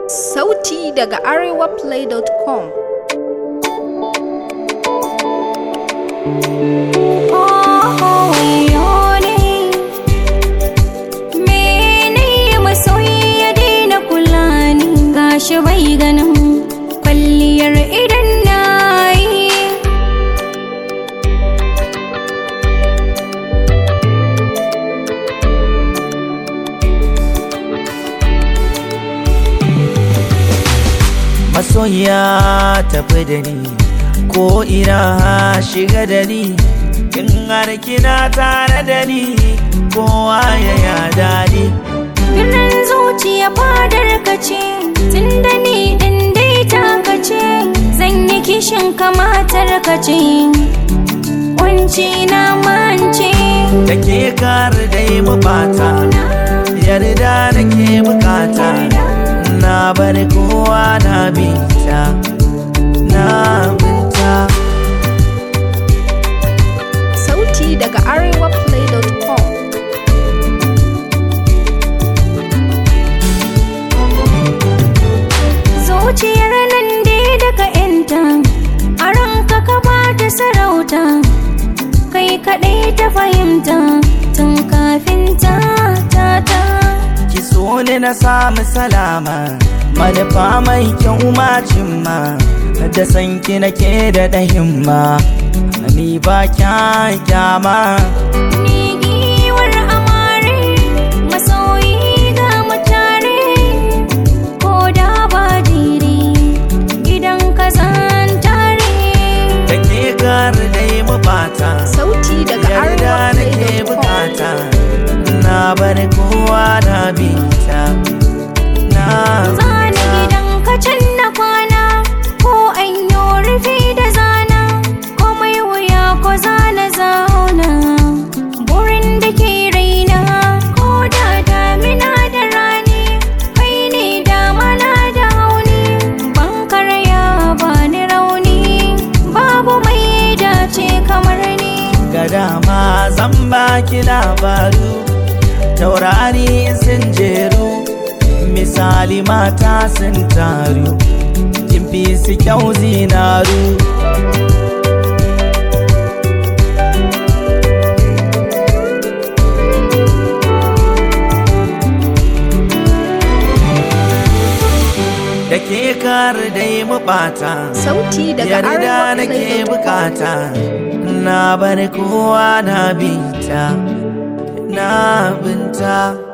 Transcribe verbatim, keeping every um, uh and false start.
Sauti daga arewaplay dot com. Shi bai ganin kwalliyar idan nayi masoya tafi da ni ko ina shiga da ni kin har kina tare da ni kowa ya yada ni birnin zuciya fadar ka ce tunda ni din dai taka ce zan yi kishin kamatar ka ce kunci na mance da ke kare dai mu bata yarda nake bukata na bar kowa na binta na binta. Sauti daga arewaplay dot com. zuciyar nan dai daga yanta a ranka ka ba ta sarauta kai kaɗai ta fahimta tun kafin ta ta ta ki so ne na samu salama manufa mai kyau macin ma da san ki nake da dahimma ni ba kyan kyama ni giwar amare masoyi ga mutare ko da ba dire gidan ka zan tare da ke kare dai mu bata Sauti daga yarda arewaplay nake dot com. bukata na bar kowa na binta na zana gidan ka can na kwana ko an yi rufi da zana ko mai wuya ko zana zauna burin da ke raina ko da damina da rani kai ne damana da hauni ban karaya ba ni rauni babu mai dace kamar ni ga dama zan baki labaru taurari sun jeru misali mata sun taru kin fi su kyau zinaru da ke kare dai mu bata Sauti daga yarda arewaplay nake dot com. bukata na bar kowa na binta na binta